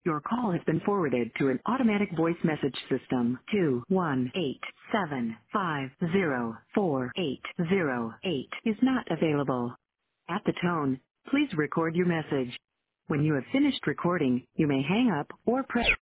Your call has been forwarded to an automatic voice message system. 21875048008 is not available. At the tone, please record your message. When you have finished recording, you may hang up or press